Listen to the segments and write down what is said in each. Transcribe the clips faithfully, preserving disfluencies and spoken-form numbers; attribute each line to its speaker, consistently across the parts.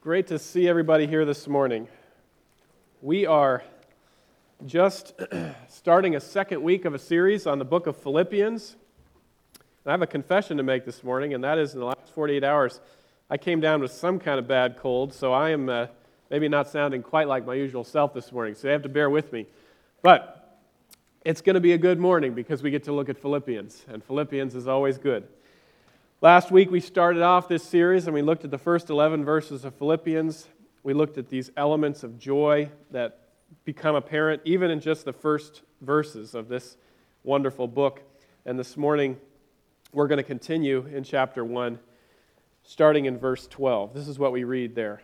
Speaker 1: Great to see everybody here this morning. We are just starting a second week of a series on the book of Philippians. And I have a confession to make this morning, and that is in the last forty-eight hours, I came down with some kind of bad cold, so I am uh, maybe not sounding quite like my usual self this morning, so you have to bear with me. But it's going to be a good morning because we get to look at Philippians, and Philippians is always good. Last week we started off this series and we looked at the first eleven verses of Philippians. We looked at these elements of joy that become apparent even in just the first verses of this wonderful book. And this morning we're going to continue in chapter one, starting in verse twelve. This is what we read there.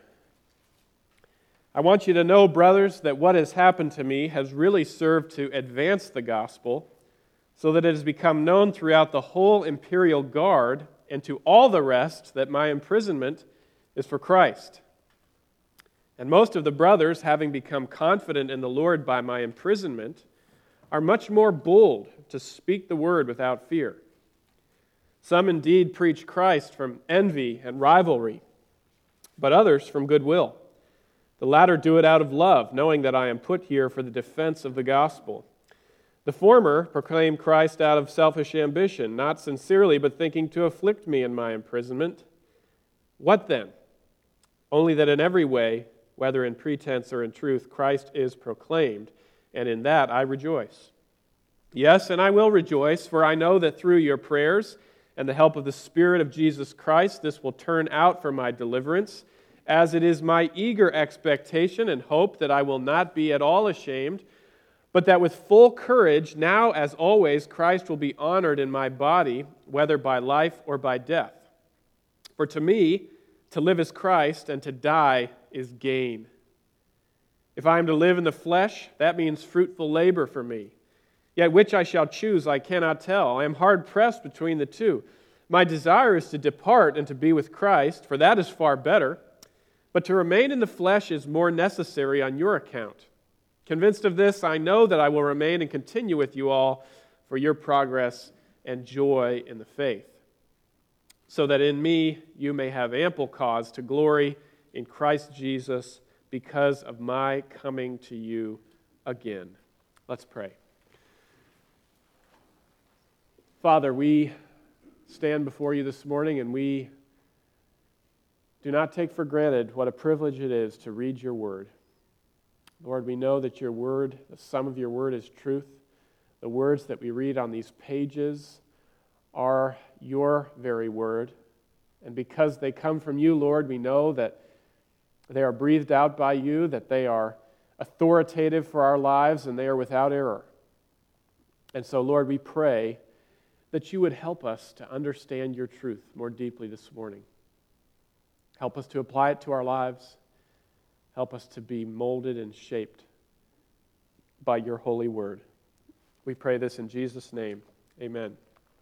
Speaker 1: I want you to know, brothers, that what has happened to me has really served to advance the gospel, so that it has become known throughout the whole imperial guard and to all the rest that my imprisonment is for Christ. And most of the brothers, having become confident in the Lord by my imprisonment, are much more bold to speak the word without fear. Some indeed preach Christ from envy and rivalry, but others from goodwill. The latter do it out of love, knowing that I am put here for the defense of the gospel. The former proclaim Christ out of selfish ambition, not sincerely, but thinking to afflict me in my imprisonment. What then? Only that in every way, whether in pretense or in truth, Christ is proclaimed, and in that I rejoice. Yes, and I will rejoice, for I know that through your prayers and the help of the Spirit of Jesus Christ, this will turn out for my deliverance, as it is my eager expectation and hope that I will not be at all ashamed, but that with full courage, now as always, Christ will be honored in my body, whether by life or by death. For to me, to live is Christ, and to die is gain. If I am to live in the flesh, that means fruitful labor for me. Yet which I shall choose, I cannot tell. I am hard-pressed between the two. My desire is to depart and to be with Christ, for that is far better. But to remain in the flesh is more necessary on your account. Convinced of this, I know that I will remain and continue with you all for your progress and joy in the faith, so that in me you may have ample cause to glory in Christ Jesus because of my coming to you again. Let's pray. Father, we stand before you this morning and we do not take for granted what a privilege it is to read your word. Lord, we know that your word, the sum of your word is truth. The words that we read on these pages are your very word. And because they come from you, Lord, we know that they are breathed out by you, that they are authoritative for our lives, and they are without error. And so, Lord, we pray that you would help us to understand your truth more deeply this morning. Help us to apply it to our lives. Help us to be molded and shaped by your holy word. We pray this in Jesus' name. Amen.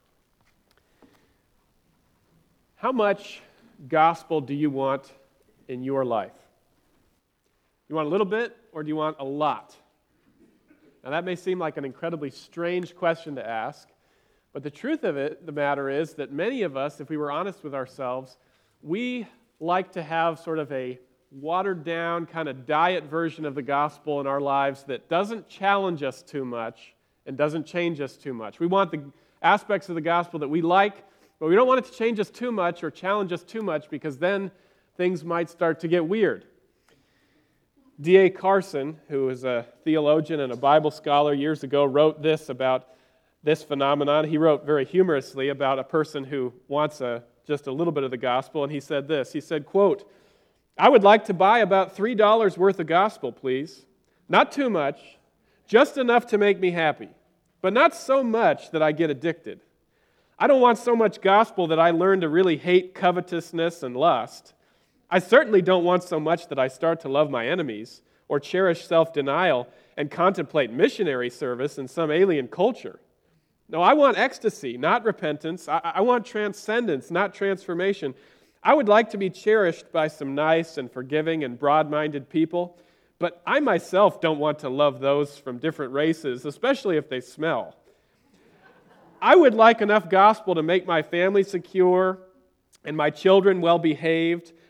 Speaker 1: How much gospel do you want in your life? You want a little bit, or do you want a lot? Now that may seem like an incredibly strange question to ask, but the truth of it, the matter is that many of us, if we were honest with ourselves, we like to have sort of a watered down kind of diet version of the gospel in our lives that doesn't challenge us too much and doesn't change us too much. We want the aspects of the gospel that we like, but we don't want it to change us too much or challenge us too much because then things might start to get weird. D A Carson, who is a theologian and a Bible scholar years ago, wrote this about this phenomenon. He wrote very humorously about a person who wants a, just a little bit of the gospel, and he said this. He said, quote, I would like to buy about three dollars worth of gospel, please. Not too much, just enough to make me happy, but not so much that I get addicted. I don't want so much gospel that I learn to really hate covetousness and lust. I certainly don't want so much that I start to love my enemies or cherish self-denial and contemplate missionary service in some alien culture. No, I want ecstasy, not repentance. I, I want transcendence, not transformation. I would like to be cherished by some nice and forgiving and broad-minded people, but I myself don't want to love those from different races, especially if they smell. I would like enough gospel to make my family secure and my children well-behaved,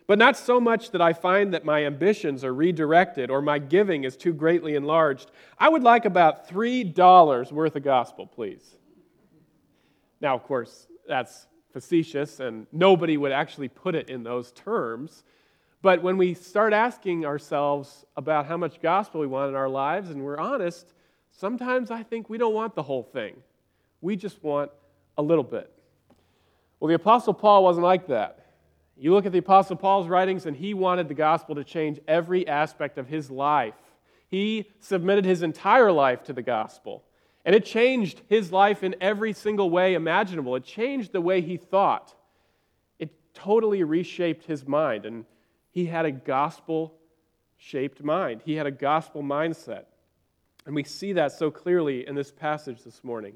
Speaker 1: but not so much that I find that my ambitions are redirected or my giving is too greatly enlarged. I would like about three dollars worth of gospel, please. Now, of course, that's facetious, and nobody would actually put it in those terms. But when we start asking ourselves about how much gospel we want in our lives, and we're honest, sometimes I think we don't want the whole thing. We just want a little bit. Well, the Apostle Paul wasn't like that. You look at the Apostle Paul's writings, and he wanted the gospel to change every aspect of his life. He submitted his entire life to the gospel, and it changed his life in every single way imaginable. It changed the way he thought. It totally reshaped his mind, and he had a gospel-shaped mind. He had a gospel mindset. And we see that so clearly in this passage this morning.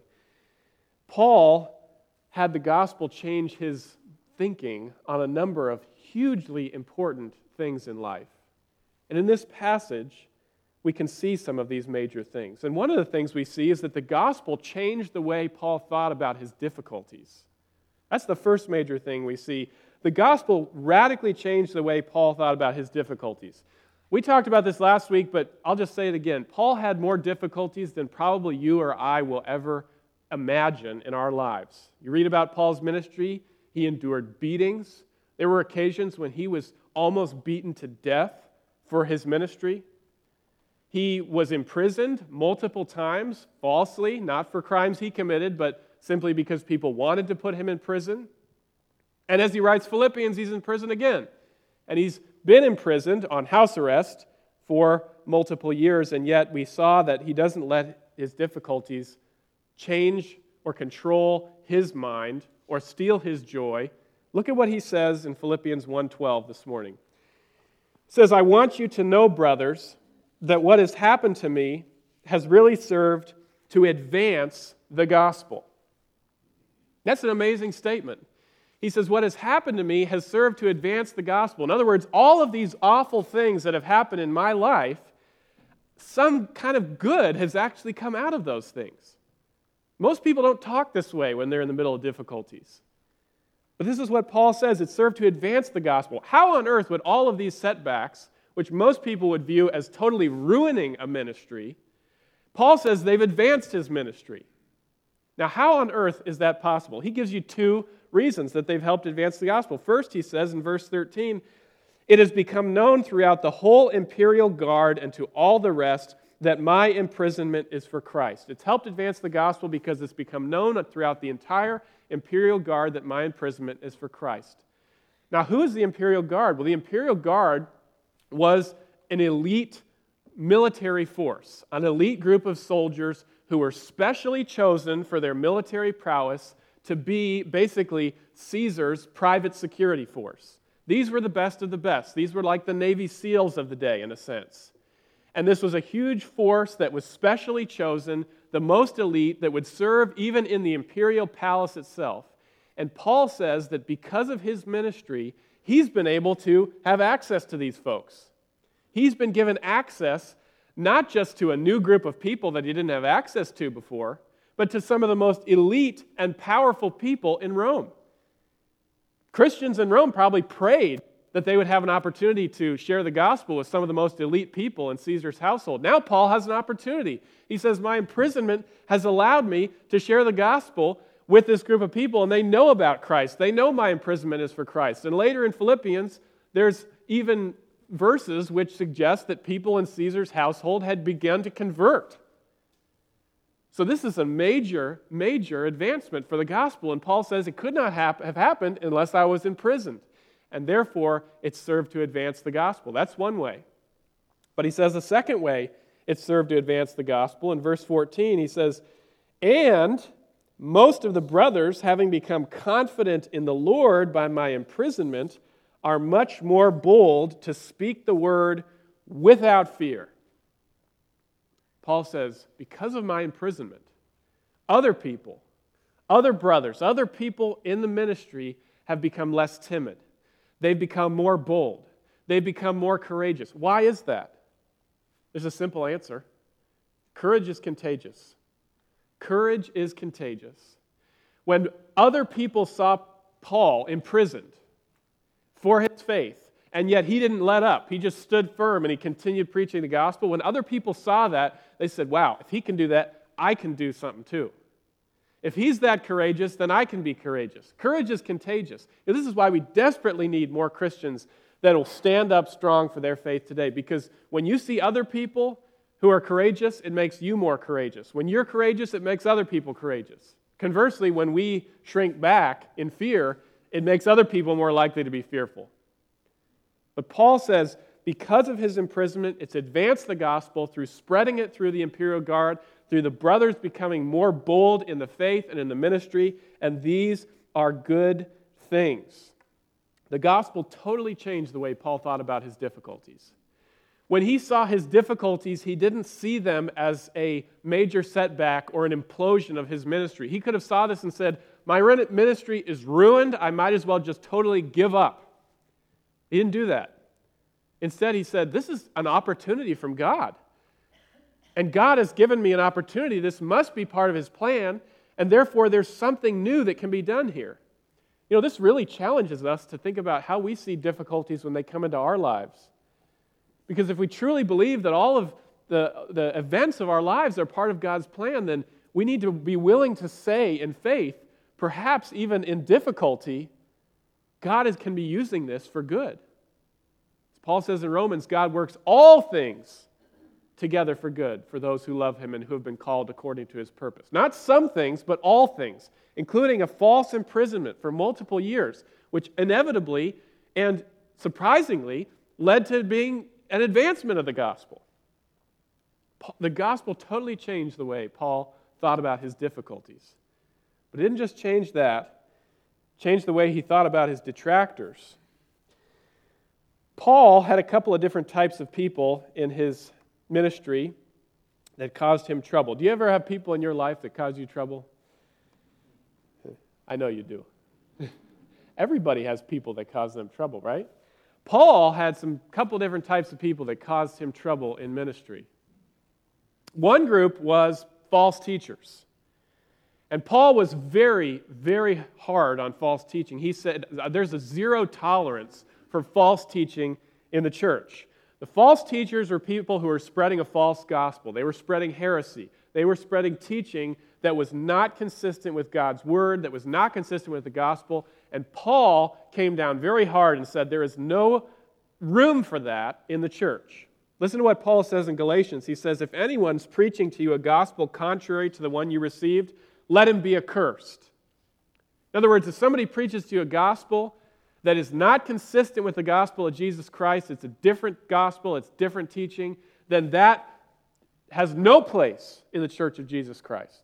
Speaker 1: Paul had the gospel change his thinking on a number of hugely important things in life. And in this passage, we can see some of these major things. And one of the things we see is that the gospel changed the way Paul thought about his difficulties. That's the first major thing we see. The gospel radically changed the way Paul thought about his difficulties. We talked about this last week, but I'll just say it again. Paul had more difficulties than probably you or I will ever imagine in our lives. You read about Paul's ministry, he endured beatings. There were occasions when he was almost beaten to death for his ministry. He was imprisoned multiple times, falsely, not for crimes he committed, but simply because people wanted to put him in prison. And as he writes Philippians, he's in prison again. And he's been imprisoned on house arrest for multiple years, and yet we saw that he doesn't let his difficulties change or control his mind or steal his joy. Look at what he says in Philippians one twelve this morning. He says, I want you to know, brothers, that what has happened to me has really served to advance the gospel. That's an amazing statement. He says, what has happened to me has served to advance the gospel. In other words, all of these awful things that have happened in my life, some kind of good has actually come out of those things. Most people don't talk this way when they're in the middle of difficulties. But this is what Paul says, it served to advance the gospel. How on earth would all of these setbacks, which most people would view as totally ruining a ministry, Paul says they've advanced his ministry. Now, how on earth is that possible? He gives you two reasons that they've helped advance the gospel. First, he says in verse thirteen, it has become known throughout the whole imperial guard and to all the rest that my imprisonment is for Christ. It's helped advance the gospel because it's become known throughout the entire imperial guard that my imprisonment is for Christ. Now, who is the imperial guard? Well, the imperial guard was an elite military force, an elite group of soldiers who were specially chosen for their military prowess to be basically Caesar's private security force. These were the best of the best. These were like the Navy SEALs of the day, in a sense. And this was a huge force that was specially chosen, the most elite, that would serve even in the imperial palace itself. And Paul says that because of his ministry, he's been able to have access to these folks. He's been given access not just to a new group of people that he didn't have access to before, but to some of the most elite and powerful people in Rome. Christians in Rome probably prayed that they would have an opportunity to share the gospel with some of the most elite people in Caesar's household. Now Paul has an opportunity. He says, my imprisonment has allowed me to share the gospel with this group of people, and they know about Christ. They know my imprisonment is for Christ. And later in Philippians, there's even verses which suggest that people in Caesar's household had begun to convert. So this is a major, major advancement for the gospel. And Paul says it could not hap- have happened unless I was imprisoned. And therefore, it served to advance the gospel. That's one way. But he says the second way it served to advance the gospel. In verse fourteen, he says, and most of the brothers, having become confident in the Lord by my imprisonment, are much more bold to speak the word without fear. Paul says, because of my imprisonment, other people, other brothers, other people in the ministry have become less timid. They've become more bold. They've become more courageous. Why is that? There's a simple answer. Courage is contagious. Courage is contagious. When other people saw Paul imprisoned for his faith, And yet he didn't let up. He just stood firm and he continued preaching the gospel. When other people saw that, they said, wow, if he can do that, I can do something too. If he's that courageous, then I can be courageous. Courage is contagious. And this is why we desperately need more Christians that will stand up strong for their faith today. Because when you see other people who are courageous, it makes you more courageous. When you're courageous, it makes other people courageous. Conversely, when we shrink back in fear, it makes other people more likely to be fearful. But Paul says, because of his imprisonment, it's advanced the gospel through spreading it through the imperial guard, through the brothers becoming more bold in the faith and in the ministry, and these are good things. The gospel totally changed the way Paul thought about his difficulties. When he saw his difficulties, he didn't see them as a major setback or an implosion of his ministry. He could have saw this and said, my ministry is ruined, I might as well just totally give up. He didn't do that. Instead, he said, this is an opportunity from God. And God has given me an opportunity. This must be part of his plan, and therefore there's something new that can be done here. You know, this really challenges us to think about how we see difficulties when they come into our lives. Because if we truly believe that all of the, the events of our lives are part of God's plan, then we need to be willing to say in faith, perhaps even in difficulty, God is, can be using this for good. As Paul says in Romans, God works all things together for good for those who love him and who have been called according to his purpose. Not some things, but all things, including a false imprisonment for multiple years, which inevitably and surprisingly led to being an advancement of the gospel. The gospel totally changed the way Paul thought about his difficulties. But it didn't just change that, it changed the way he thought about his detractors. Paul had a couple of different types of people in his ministry that caused him trouble. Do you ever have people in your life that cause you trouble? I know you do. Everybody has people that cause them trouble, right? Paul had some couple different types of people that caused him trouble in ministry. One group was false teachers. And Paul was very, very hard on false teaching. He said there's a zero tolerance for false teaching in the church. The false teachers were people who were spreading a false gospel. They were spreading heresy. They were spreading teaching that was not consistent with God's word, that was not consistent with the gospel. And Paul came down very hard and said there is no room for that in the church. Listen to what Paul says in Galatians. He says, if anyone's preaching to you a gospel contrary to the one you received, let him be accursed. In other words, if somebody preaches to you a gospel that is not consistent with the gospel of Jesus Christ, it's a different gospel, it's different teaching, then that has no place in the church of Jesus Christ.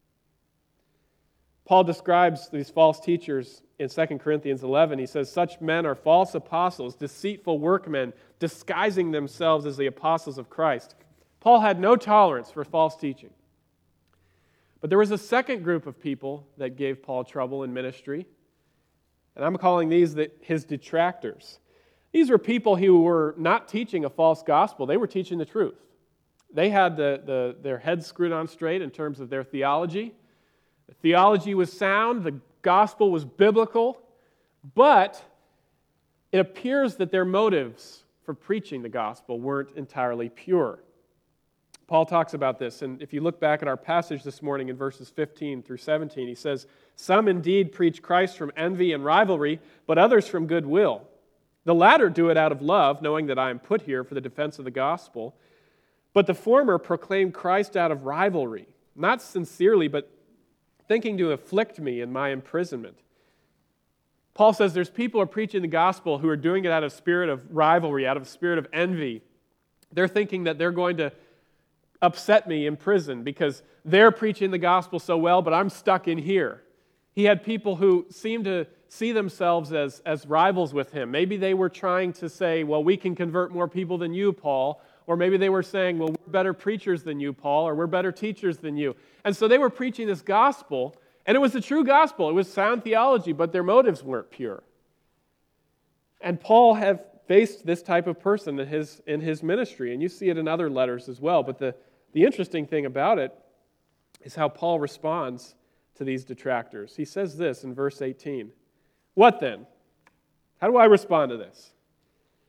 Speaker 1: Paul describes these false teachers in Second Corinthians eleven. He says, such men are false apostles, deceitful workmen, disguising themselves as the apostles of Christ. Paul had no tolerance for false teaching. But there was a second group of people that gave Paul trouble in ministry, and I'm calling these the, his detractors. These were people who were not teaching a false gospel. They were teaching the truth. They had the, the, their heads screwed on straight in terms of their theology. The theology was sound. The gospel was biblical. But it appears that their motives for preaching the gospel weren't entirely pure. Paul talks about this, and if you look back at our passage this morning in verses fifteen through seventeen, he says, some indeed preach Christ from envy and rivalry, but others from goodwill. The latter do it out of love, knowing that I am put here for the defense of the gospel. But the former proclaim Christ out of rivalry, not sincerely, but thinking to afflict me in my imprisonment. Paul says there's people who are preaching the gospel who are doing it out of spirit of rivalry, out of spirit of envy. They're thinking that they're going to upset me in prison because they're preaching the gospel so well, but I'm stuck in here. He had people who seemed to see themselves as, as rivals with him. Maybe they were trying to say, well, we can convert more people than you, Paul. Or maybe they were saying, well, we're better preachers than you, Paul, or we're better teachers than you. And so they were preaching this gospel, and it was the true gospel. It was sound theology, but their motives weren't pure. And Paul had faced this type of person in his, in his ministry, and you see it in other letters as well. But the, the interesting thing about it is how Paul responds to these detractors. He says this in verse eighteen. What then? How do I respond to this?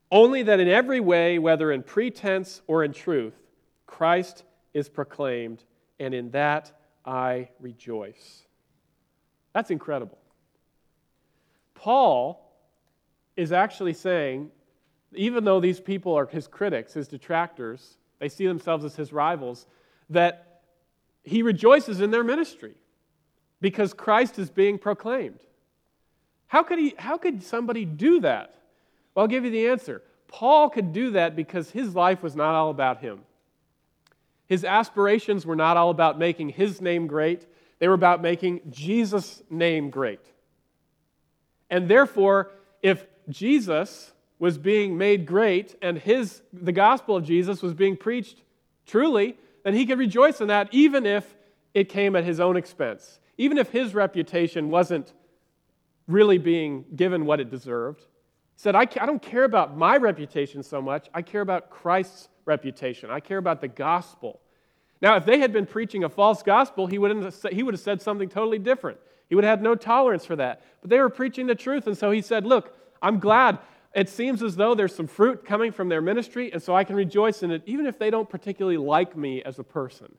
Speaker 1: Only that in every way, whether in pretense or in truth, Christ is proclaimed, and in that I rejoice. That's incredible. Paul is actually saying, even though these people are his critics, his detractors, they see themselves as his rivals, that he rejoices in their ministry because Christ is being proclaimed. How could he, how could somebody do that? Well, I'll give you the answer. Paul could do that because his life was not all about him. His aspirations were not all about making his name great. They were about making Jesus' name great. And therefore, if Jesus was being made great and his the gospel of Jesus was being preached truly, then he could rejoice in that even if it came at his own expense. Even if his reputation wasn't really being given what it deserved. He said, I, I don't care about my reputation so much. I care about Christ's reputation. I care about the gospel. Now, if they had been preaching a false gospel, he wouldn't have, he would have said something totally different. He would have had no tolerance for that. But they were preaching the truth, and so he said, look, I'm glad. It seems as though there's some fruit coming from their ministry, and so I can rejoice in it, even if they don't particularly like me as a person.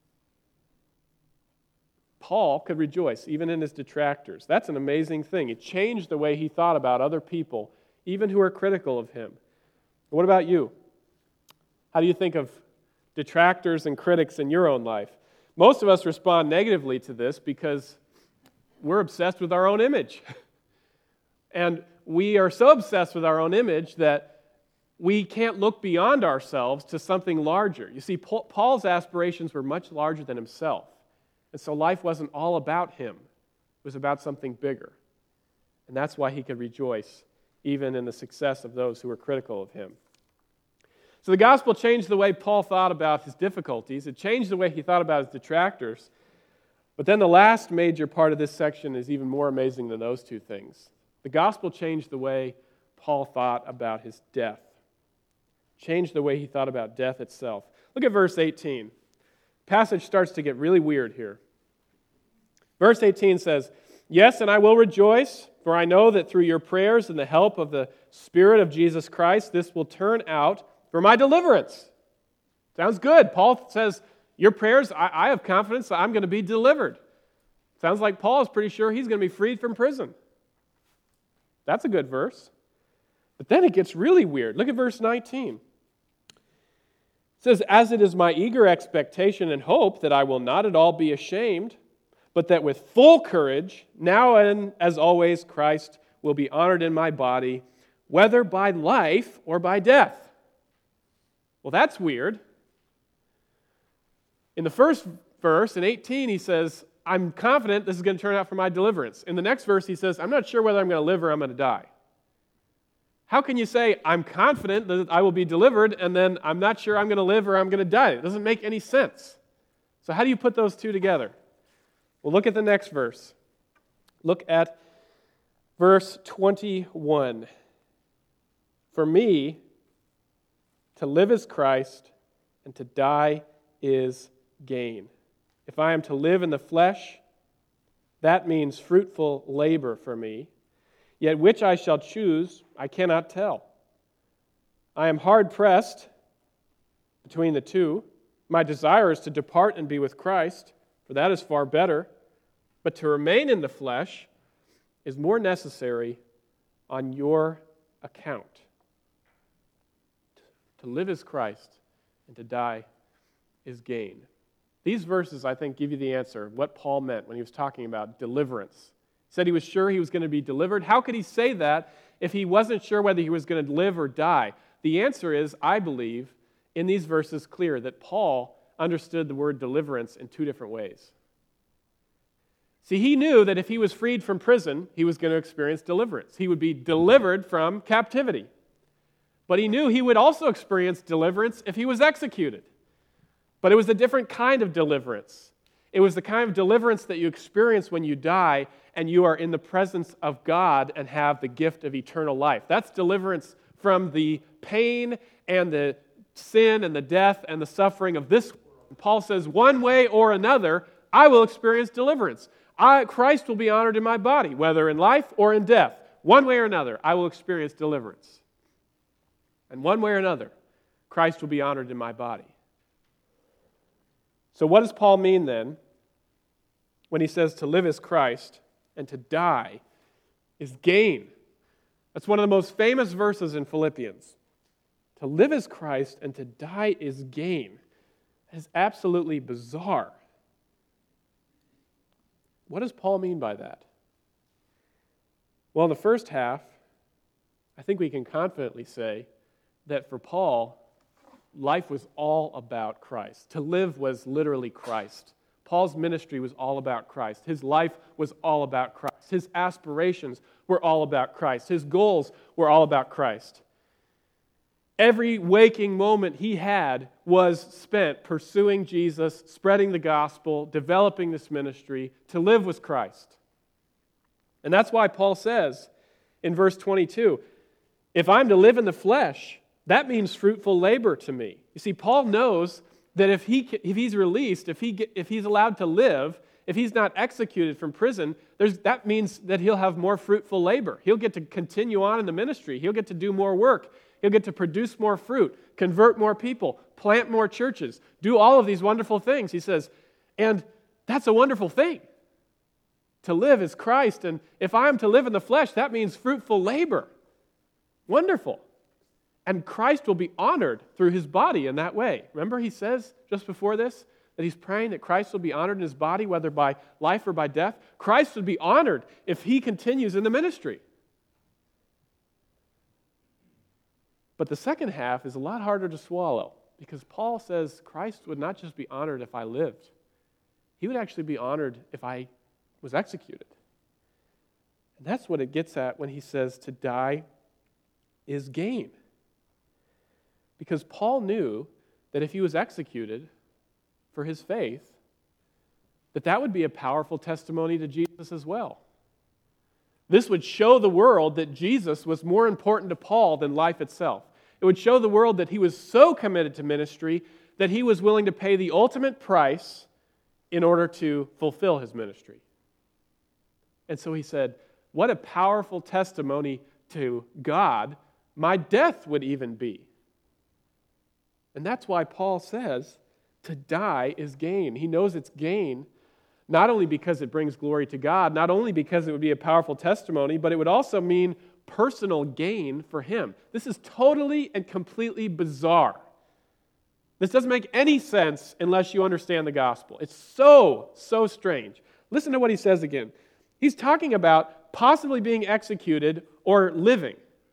Speaker 1: Paul could rejoice, even in his detractors. That's an amazing thing. It changed the way he thought about other people, even who are critical of him. What about you? How do you think of detractors and critics in your own life? Most of us respond negatively to this because we're obsessed with our own image. And we are so obsessed with our own image that we can't look beyond ourselves to something larger. You see, Paul's aspirations were much larger than himself. And so life wasn't all about him. It was about something bigger. And that's why he could rejoice even in the success of those who were critical of him. So the gospel changed the way Paul thought about his difficulties. It changed the way he thought about his detractors. But then the last major part of this section is even more amazing than those two things. The gospel changed the way Paul thought about his death. Changed the way he thought about death itself. Look at verse eighteen. The passage starts to get really weird here. Verse eighteen says, "Yes, and I will rejoice, for I know that through your prayers and the help of the Spirit of Jesus Christ, this will turn out for my deliverance." Sounds good. Paul says, your prayers, I, I have confidence that I'm going to be delivered. Sounds like Paul is pretty sure he's going to be freed from prison. That's a good verse. But then it gets really weird. Look at verse nineteen. It says, "As it is my eager expectation and hope that I will not at all be ashamed, but that with full courage, now and as always, Christ will be honored in my body, whether by life or by death." Well, that's weird. In the first verse, in eighteen, he says, I'm confident this is going to turn out for my deliverance. In the next verse, he says, I'm not sure whether I'm going to live or I'm going to die. How can you say, I'm confident that I will be delivered, and then I'm not sure I'm going to live or I'm going to die? It doesn't make any sense. So how do you put those two together? Well, look at the next verse. Look at verse twenty-one. "For me, to live is Christ, and to die is gain. If I am to live in the flesh, that means fruitful labor for me. Yet which I shall choose, I cannot tell. I am hard-pressed between the two. My desire is to depart and be with Christ, for that is far better. But to remain in the flesh is more necessary on your account." To live is Christ, and to die is gain. These verses, I think, give you the answer of what Paul meant when he was talking about deliverance. He said he was sure he was going to be delivered. How could he say that if he wasn't sure whether he was going to live or die? The answer is, I believe, in these verses clear that Paul understood the word deliverance in two different ways. See, he knew that if he was freed from prison, he was going to experience deliverance. He would be delivered from captivity. But he knew he would also experience deliverance if he was executed. But it was a different kind of deliverance. It was the kind of deliverance that you experience when you die and you are in the presence of God and have the gift of eternal life. That's deliverance from the pain and the sin and the death and the suffering of this world. Paul says, one way or another, I will experience deliverance. I, Christ will be honored in my body, whether in life or in death. One way or another, I will experience deliverance. And one way or another, Christ will be honored in my body. So what does Paul mean then when he says to live is Christ and to die is gain? That's one of the most famous verses in Philippians. To live is Christ and to die is gain. That is absolutely bizarre. What does Paul mean by that? Well, in the first half, I think we can confidently say that for Paul, life was all about Christ. To live was literally Christ. Paul's ministry was all about Christ. His life was all about Christ. His aspirations were all about Christ. His goals were all about Christ. Every waking moment he had was spent pursuing Jesus, spreading the gospel, developing this ministry. To live was Christ. And that's why Paul says in verse twenty-two, if I'm to live in the flesh, that means fruitful labor to me. You see, Paul knows that if he if he's released, if he get, if he's allowed to live, if he's not executed from prison, there's, that means that he'll have more fruitful labor. He'll get to continue on in the ministry. He'll get to do more work. He'll get to produce more fruit, convert more people, plant more churches, do all of these wonderful things. He says, and that's a wonderful thing. To live is Christ, and if I'm to live in the flesh, that means fruitful labor. Wonderful. And Christ will be honored through his body in that way. Remember he says just before this that he's praying that Christ will be honored in his body, whether by life or by death. Christ would be honored if he continues in the ministry. But the second half is a lot harder to swallow because Paul says Christ would not just be honored if I lived. He would actually be honored if I was executed. And that's what it gets at when he says to die is gain. Because Paul knew that if he was executed for his faith, that that would be a powerful testimony to Jesus as well. This would show the world that Jesus was more important to Paul than life itself. It would show the world that he was so committed to ministry that he was willing to pay the ultimate price in order to fulfill his ministry. And so he said, what a powerful testimony to God my death would even be. And that's why Paul says to die is gain. He knows it's gain, not only because it brings glory to God, not only because it would be a powerful testimony, but it would also mean personal gain for him. This is totally and completely bizarre. This doesn't make any sense unless you understand the gospel. It's so, so strange. Listen to what he says again. He's talking about possibly being executed or living.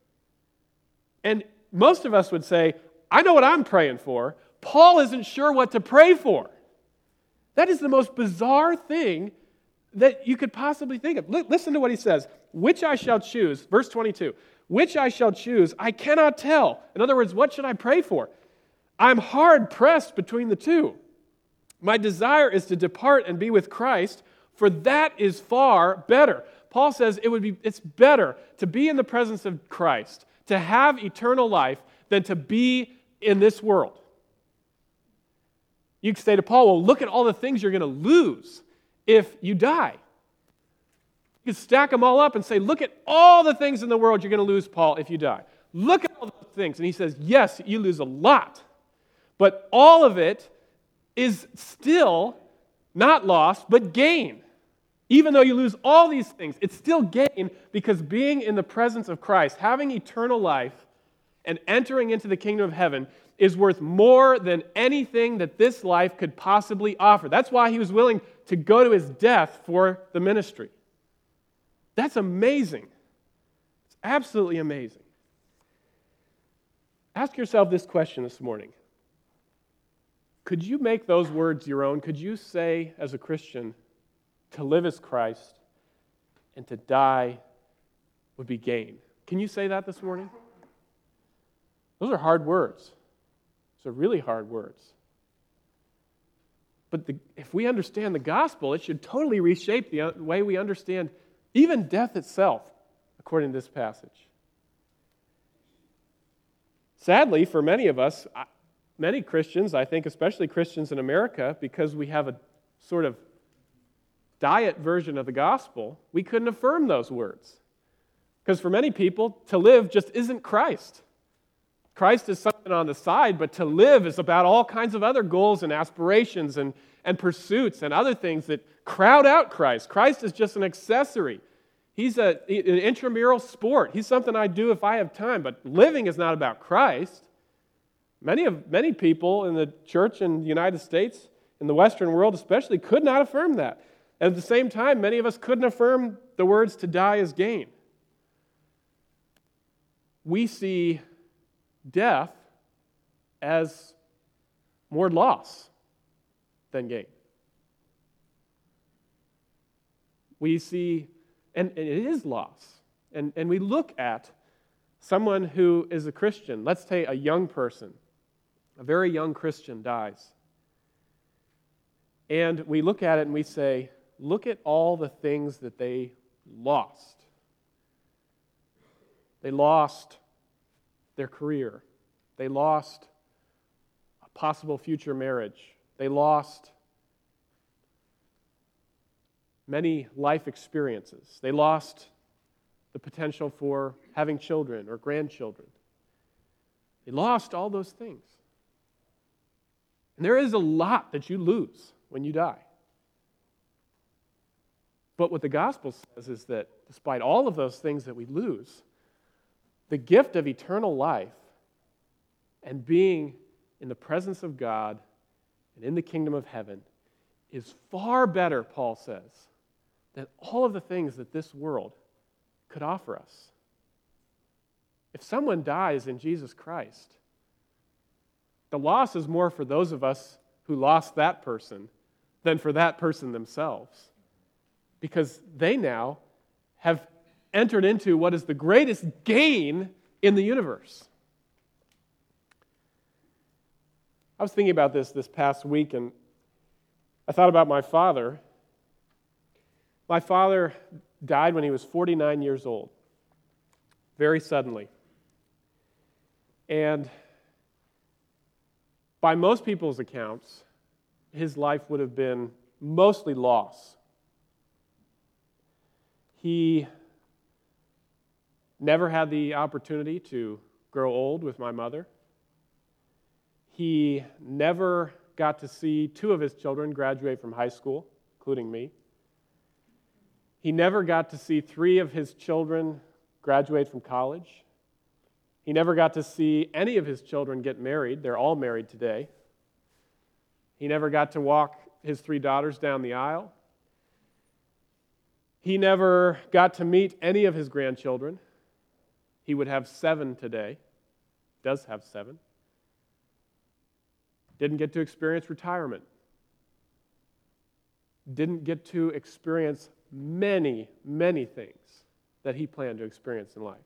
Speaker 1: And most of us would say, I know what I'm praying for. Paul isn't sure what to pray for. That is the most bizarre thing that you could possibly think of. L- listen to what he says. Which I shall choose, verse twenty-two, which I shall choose, I cannot tell. In other words, what should I pray for? I'm hard pressed between the two. My desire is to depart and be with Christ, for that is far better. Paul says it would be it's better to be in the presence of Christ, to have eternal life, than to be in this world. You could say to Paul, well, look at all the things you're going to lose if you die. You could stack them all up and say, look at all the things in the world you're going to lose, Paul, if you die. Look at all those things. And he says, yes, you lose a lot. But all of it is still not loss, but gain. Even though you lose all these things, it's still gain because being in the presence of Christ, having eternal life, and entering into the kingdom of heaven is worth more than anything that this life could possibly offer. That's why he was willing to go to his death for the ministry. That's amazing. It's absolutely amazing. Ask yourself this question this morning. Could you make those words your own? Could you say, as a Christian, to live as Christ and to die would be gain? Can you say that this morning? Those are hard words. Those are really hard words. But the, if we understand the gospel, it should totally reshape the way we understand even death itself, according to this passage. Sadly, for many of us, many Christians, I think especially Christians in America, because we have a sort of diet version of the gospel, we couldn't affirm those words. Because for many people, to live just isn't Christ. Christ is something on the side, but to live is about all kinds of other goals and aspirations and, and pursuits and other things that crowd out Christ. Christ is just an accessory. He's a, an intramural sport. He's something I do if I have time, but living is not about Christ. Many of many people in the church in the United States, in the Western world especially, could not affirm that. And at the same time, many of us couldn't affirm the words to die is gain. We see death as more loss than gain. We see, and, and it is loss. And, and we look at someone who is a Christian. Let's say a young person, a very young Christian dies. And we look at it and we say, look at all the things that they lost. They lost their career. They lost a possible future marriage. They lost many life experiences. They lost the potential for having children or grandchildren. They lost all those things. And there is a lot that you lose when you die. But what the gospel says is that despite all of those things that we lose, the gift of eternal life and being in the presence of God and in the kingdom of heaven is far better, Paul says, than all of the things that this world could offer us. If someone dies in Jesus Christ, the loss is more for those of us who lost that person than for that person themselves, because they now have entered into what is the greatest gain in the universe. I was thinking about this this past week, and I thought about my father. My father died when he was forty-nine years old, very suddenly. And by most people's accounts, his life would have been mostly loss. He never had the opportunity to grow old with my mother. He never got to see two of his children graduate from high school, including me. He never got to see three of his children graduate from college. He never got to see any of his children get married. They're all married today. He never got to walk his three daughters down the aisle. He never got to meet any of his grandchildren. He would have seven today. Does have seven. Didn't get to experience retirement. Didn't get to experience many, many things that he planned to experience in life.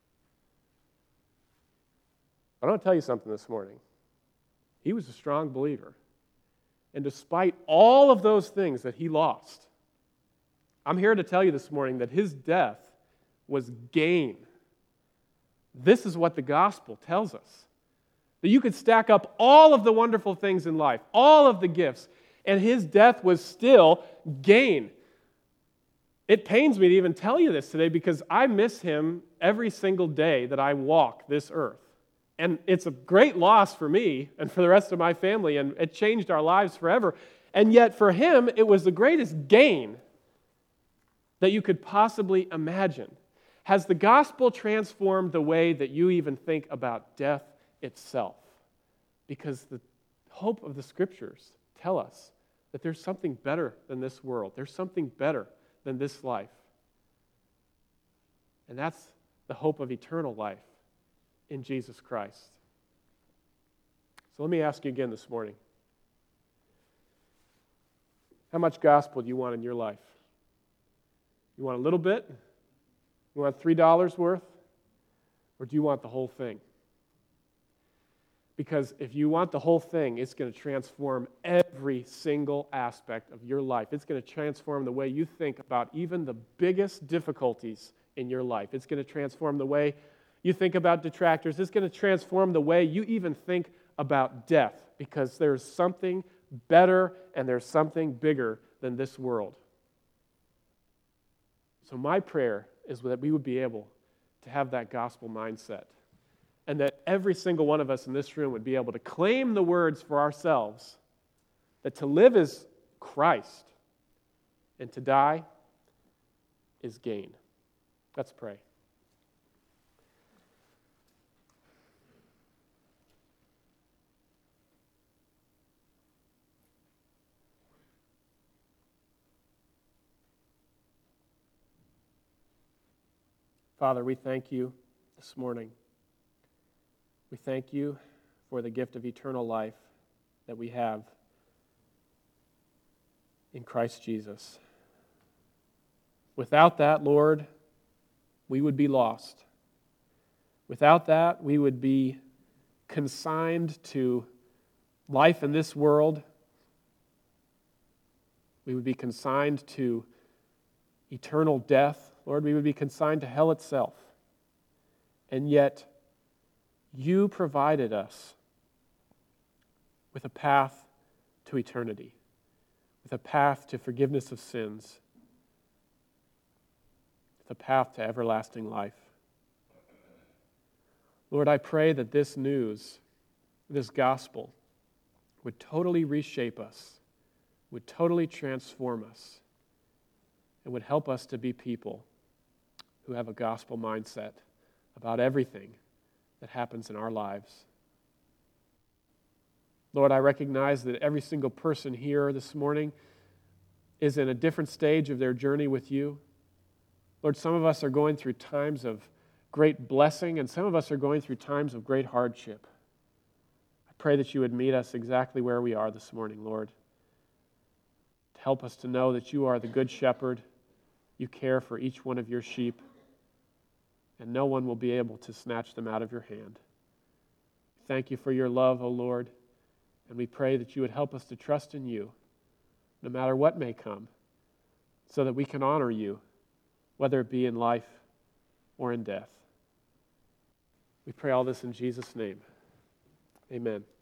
Speaker 1: But I want to tell you something this morning. He was a strong believer. And despite all of those things that he lost, I'm here to tell you this morning that his death was gain. This is what the gospel tells us. That you could stack up all of the wonderful things in life, all of the gifts, and his death was still gain. It pains me to even tell you this today because I miss him every single day that I walk this earth. And it's a great loss for me and for the rest of my family, and it changed our lives forever. And yet for him, it was the greatest gain that you could possibly imagine. Has the gospel transformed the way that you even think about death itself? Because the hope of the Scriptures tell us that there's something better than this world. There's something better than this life. And that's the hope of eternal life in Jesus Christ. So let me ask you again this morning. How much gospel do you want in your life? You want a little bit? You want three dollars worth? Or do you want the whole thing? Because if you want the whole thing, it's going to transform every single aspect of your life. It's going to transform the way you think about even the biggest difficulties in your life. It's going to transform the way you think about detractors. It's going to transform the way you even think about death, because there's something better and there's something bigger than this world. So my prayer is that we would be able to have that gospel mindset, and that every single one of us in this room would be able to claim the words for ourselves that to live is Christ and to die is gain. Let's pray. Father, we thank you this morning. We thank you for the gift of eternal life that we have in Christ Jesus. Without that, Lord, we would be lost. Without that, we would be consigned to life in this world. We would be consigned to eternal death. Lord, we would be consigned to hell itself. And yet, you provided us with a path to eternity, with a path to forgiveness of sins, with a path to everlasting life. Lord, I pray that this news, this gospel, would totally reshape us, would totally transform us, and would help us to be people who have a gospel mindset about everything that happens in our lives. Lord, I recognize that every single person here this morning is in a different stage of their journey with you. Lord, some of us are going through times of great blessing, and some of us are going through times of great hardship. I pray that you would meet us exactly where we are this morning, Lord. To help us to know that you are the good shepherd, you care for each one of your sheep, and no one will be able to snatch them out of your hand. Thank you for your love, O Lord, and we pray that you would help us to trust in you, no matter what may come, so that we can honor you, whether it be in life or in death. We pray all this in Jesus' name. Amen.